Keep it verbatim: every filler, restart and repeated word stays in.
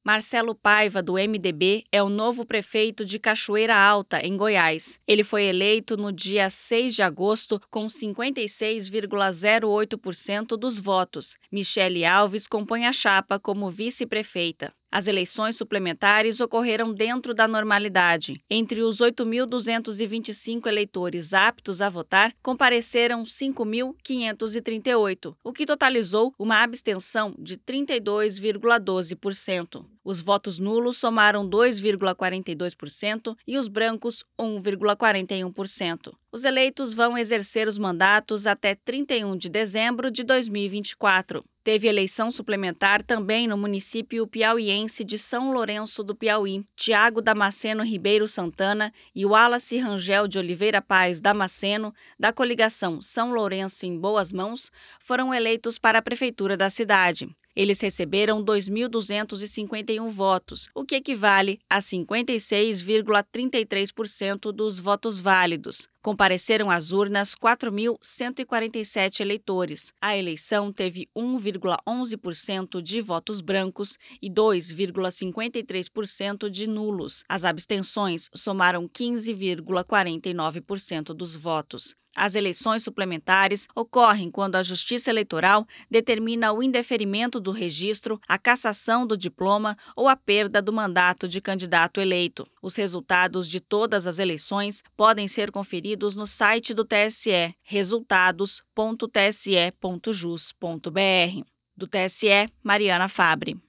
Marcelo Paiva, do M D B, é o novo prefeito de Cachoeira Alta, em Goiás. Ele foi eleito no dia seis de agosto com cinquenta e seis vírgula zero oito por cento dos votos. Michele Alves compõe a chapa como vice-prefeita. As eleições suplementares ocorreram dentro da normalidade. Entre os oito mil duzentos e vinte e cinco eleitores aptos a votar, compareceram cinco mil quinhentos e trinta e oito, o que totalizou uma abstenção de trinta e dois vírgula doze por cento. Os votos nulos somaram dois vírgula quarenta e dois por cento e os brancos um vírgula quarenta e um por cento. Os eleitos vão exercer os mandatos até trinta e um de dezembro de dois mil e vinte e quatro. Teve eleição suplementar também no município piauiense de São Lourenço do Piauí. Tiago Damasceno Ribeiro Santana e Wallace Rangel de Oliveira Paz Damasceno, da coligação São Lourenço em Boas Mãos, foram eleitos para a prefeitura da cidade. Eles receberam dois mil duzentos e cinquenta e um votos, o que equivale a cinquenta e seis vírgula trinta e três por cento dos votos válidos. Compareceram às urnas quatro mil cento e quarenta e sete eleitores. A eleição teve um vírgula onze por cento de votos brancos e dois vírgula cinquenta e três por cento de nulos. As abstenções somaram quinze vírgula quarenta e nove por cento dos votos. As eleições suplementares ocorrem quando a Justiça Eleitoral determina o indeferimento do registro, a cassação do diploma ou a perda do mandato de candidato eleito. Os resultados de todas as eleições podem ser conferidos no site do T S E, resultados ponto t s e ponto jus ponto b r. Do T S E, Mariana Fabre.